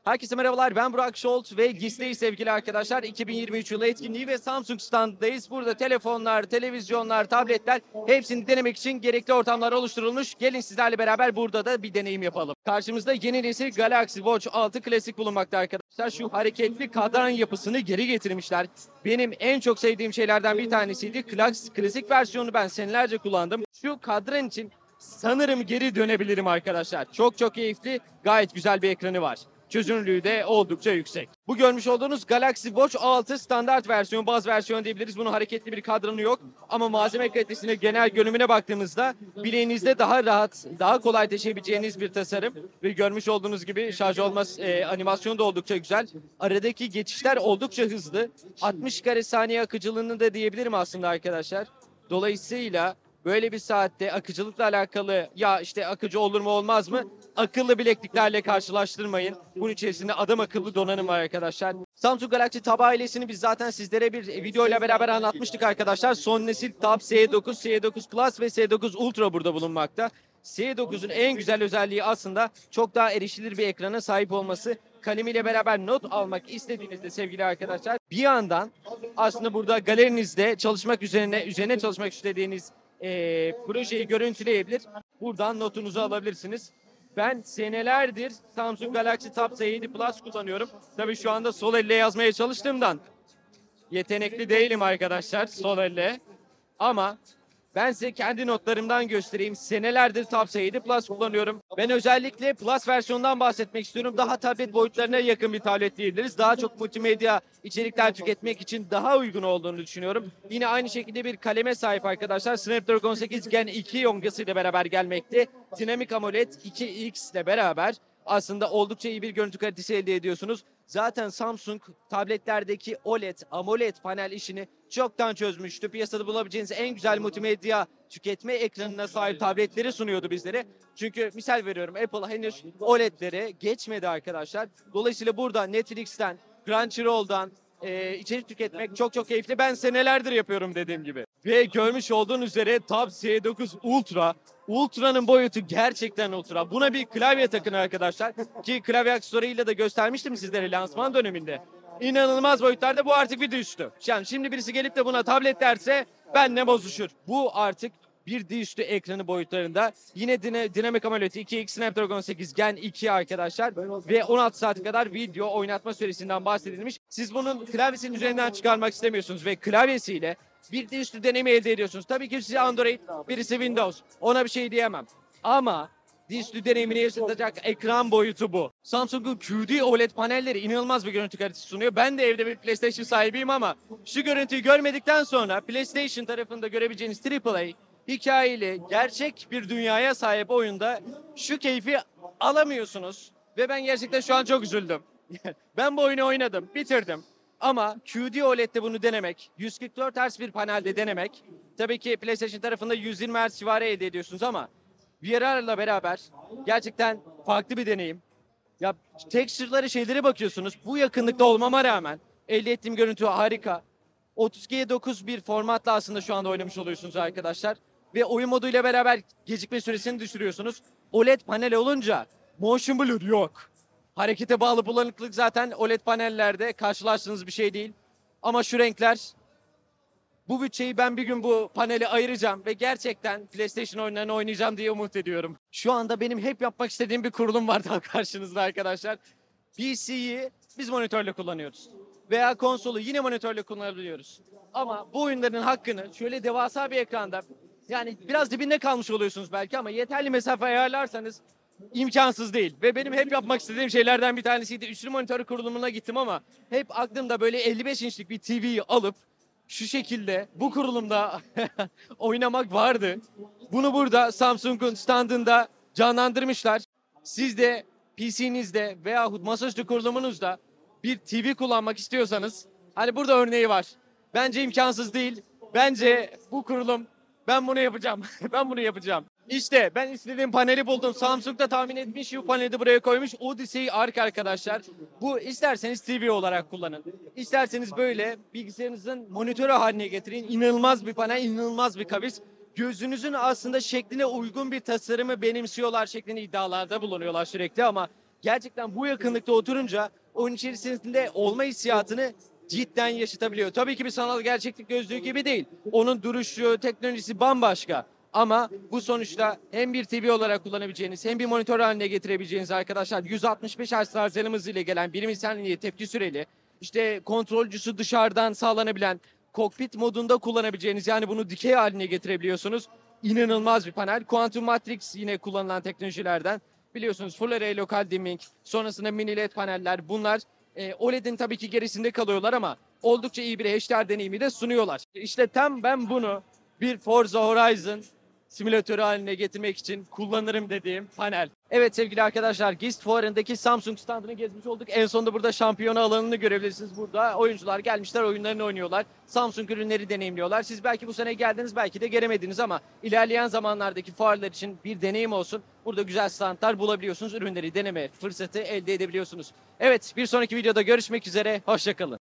Herkese merhabalar, ben Burak Şolt ve GİS'teyiz sevgili arkadaşlar. 2023 yılı etkinliği ve Samsung standındayız. Burada telefonlar, televizyonlar, tabletler hepsini denemek için gerekli ortamlar oluşturulmuş. Gelin sizlerle beraber burada da bir deneyim yapalım. Karşımızda yeni nesil Galaxy Watch 6 Classic bulunmakta arkadaşlar. Şu hareketli kadran yapısını geri getirmişler. Benim en çok sevdiğim şeylerden bir tanesiydi. Klasik versiyonu ben senelerce kullandım. Şu kadran için sanırım geri dönebilirim arkadaşlar. Çok keyifli, gayet güzel bir ekranı var. Çözünürlüğü de oldukça yüksek. Bu görmüş olduğunuz Galaxy Watch 6 standart versiyon, baz versiyon diyebiliriz. Bunun hareketli bir kadranı yok. Ama malzeme kalitesine, genel görünümüne baktığımızda bileğinizde daha rahat, daha kolay taşıyabileceğiniz bir tasarım. Ve görmüş olduğunuz gibi şarj olmaz animasyonu da oldukça güzel. Aradaki geçişler oldukça hızlı. 60 kare saniye akıcılığını da diyebilirim aslında arkadaşlar. Dolayısıyla böyle bir saatte akıcılıkla alakalı ya işte akıcı olur mu olmaz mı? Akıllı bilekliklerle karşılaştırmayın. Bunun içerisinde adam akıllı donanım var arkadaşlar. Samsung Galaxy Tab ailesini biz zaten sizlere bir video ile beraber anlatmıştık arkadaşlar. Son nesil Tab S9, S9 Plus ve S9 Ultra burada bulunmakta. S9'un en güzel özelliği aslında çok daha erişilir bir ekrana sahip olması. Kalemiyle beraber not almak istediğinizde sevgili arkadaşlar bir yandan aslında burada galerinizde çalışmak üzerine çalışmak istediğiniz projeyi görüntüleyebilir. Buradan notunuzu alabilirsiniz. Ben senelerdir Samsung Galaxy Tab S7 Plus kullanıyorum. Tabii şu anda sol elle yazmaya çalıştığımdan yetenekli değilim arkadaşlar sol elle. Ama ben size kendi notlarımdan göstereyim. Senelerdir Tab S7 Plus kullanıyorum. Ben özellikle Plus versiyonundan bahsetmek istiyorum. Daha tablet boyutlarına yakın bir tablet diyebiliriz. Daha çok multimedya içerikler tüketmek için daha uygun olduğunu düşünüyorum. Yine aynı şekilde bir kaleme sahip arkadaşlar. Snapdragon 8 Gen 2 yongasıyla beraber gelmekte. Dinamik AMOLED 2X ile beraber aslında oldukça iyi bir görüntü kalitesi elde ediyorsunuz. Zaten Samsung tabletlerdeki OLED, AMOLED panel işini çoktan çözmüştü. Piyasada bulabileceğiniz en güzel multimedya tüketme ekranına sahip tabletleri sunuyordu bizlere. Çünkü misal veriyorum Apple henüz OLED'lere geçmedi arkadaşlar. Dolayısıyla burada Netflix'ten, Crunchyroll'dan içerik tüketmek çok keyifli. Ben senelerdir yapıyorum dediğim gibi. Ve görmüş olduğunuz üzere Tab S9 Ultra. Ultra'nın boyutu gerçekten ultra. Buna bir klavye takın arkadaşlar. Ki klavye aksesuarıyla da göstermiştim sizlere lansman döneminde. İnanılmaz boyutlarda, bu artık bir dizüstü. Yani şimdi birisi gelip de buna tablet derse benle bozuşur. Bu artık bir dizüstü ekranı boyutlarında. Yine Dinamik AMOLED 2X Snapdragon 8 Gen 2 arkadaşlar. Ve 16 saate kadar video oynatma süresinden bahsedilmiş. Siz bunun klavyesinin üzerinden çıkarmak istemiyorsunuz ve klavyesiyle bir dizüstü deneyimi elde ediyorsunuz. Tabii ki birisi Android, birisi Windows. Ona bir şey diyemem. Ama dizüstü deneyimini yaşatacak ekran boyutu bu. Samsung'un QD OLED panelleri inanılmaz bir görüntü kalitesi sunuyor. Ben de evde bir PlayStation sahibiyim ama şu görüntüyü görmedikten sonra PlayStation tarafında görebileceğiniz AAA hikayeli, gerçek bir dünyaya sahip oyunda şu keyfi alamıyorsunuz. Ve ben gerçekten şu an çok üzüldüm. Ben bu oyunu oynadım, bitirdim. Ama QD OLED'de bunu denemek, 144 Hz bir panelde denemek, tabii ki PlayStation tarafında 120 Hz civarı elde ediyorsunuz ama VR'la beraber gerçekten farklı bir deneyim. Ya texture'ları şeylere bakıyorsunuz. Bu yakınlıkta olmama rağmen elde ettiğim görüntü harika. 32:9 bir formatla aslında şu anda oynamış oluyorsunuz arkadaşlar. Ve oyun moduyla beraber gecikme süresini düşürüyorsunuz. OLED panel olunca motion blur yok. Harekete bağlı bulanıklık zaten OLED panellerde karşılaştığınız bir şey değil. Ama şu renkler, bu bütçeyi ben bir gün bu paneli ayıracağım ve gerçekten PlayStation oyunlarını oynayacağım diye umut ediyorum. Şu anda benim hep yapmak istediğim bir kurulum var daha karşınızda arkadaşlar. PC'yi biz monitörle kullanıyoruz. Veya konsolu yine monitörle kullanabiliyoruz. Ama bu oyunların hakkını şöyle devasa bir ekranda, yani biraz dibinde kalmış oluyorsunuz belki ama yeterli mesafe ayarlarsanız imkansız değil. Ve benim hep yapmak istediğim şeylerden bir tanesiydi. Üçlü monitör kurulumuna gittim ama hep aklımda böyle 55 inçlik bir TV'yi alıp şu şekilde bu kurulumda oynamak vardı. Bunu burada Samsung'un standında canlandırmışlar. Siz de PC'nizde veyahut masaüstü kurulumunuzda bir TV kullanmak istiyorsanız hani burada örneği var. Bence imkansız değil. Bence bu kurulum, ben bunu yapacağım. Ben bunu yapacağım. İşte ben istediğim paneli buldum. Samsung da tahmin etmiş, bu paneli de buraya koymuş. Odyssey Arc arkadaşlar. Bu isterseniz TV olarak kullanın. İsterseniz böyle bilgisayarınızın monitörü haline getirin. İnanılmaz bir panel, inanılmaz bir kavis. Gözünüzün aslında şekline uygun bir tasarımı benimsiyorlar şeklinde iddialarda bulunuyorlar sürekli ama gerçekten bu yakınlıkta oturunca oyun içerisinde olma hissiyatını cidden yaşatabiliyor. Tabii ki bir sanal gerçeklik gözlüğü gibi değil. Onun duruşu, teknolojisi bambaşka. Ama bu sonuçta hem bir TV olarak kullanabileceğiniz hem bir monitör haline getirebileceğiniz arkadaşlar 165 Hz tarzanım hızıyla gelen 1 milisaniye tepki süreli, işte kontrolcüsü dışarıdan sağlanabilen, kokpit modunda kullanabileceğiniz, yani bunu dikey haline getirebiliyorsunuz. İnanılmaz bir panel. Quantum Matrix yine kullanılan teknolojilerden. Biliyorsunuz Full Array Local Dimming, sonrasında mini LED paneller, bunlar OLED'in tabii ki gerisinde kalıyorlar ama oldukça iyi bir HDR deneyimi de sunuyorlar. İşte tam ben bunu bir Forza Horizon simülatörü haline getirmek için kullanırım dediğim panel. Evet sevgili arkadaşlar, GIST fuarındaki Samsung standını gezmiş olduk. En sonunda burada şampiyona alanını görebilirsiniz. Burada oyuncular gelmişler, oyunlarını oynuyorlar. Samsung ürünleri deneyimliyorlar. Siz belki bu sene geldiniz, belki de gelemediniz ama ilerleyen zamanlardaki fuarlar için bir deneyim olsun. Burada güzel standlar bulabiliyorsunuz. Ürünleri deneme fırsatı elde edebiliyorsunuz. Evet, bir sonraki videoda görüşmek üzere. Hoşça kalın.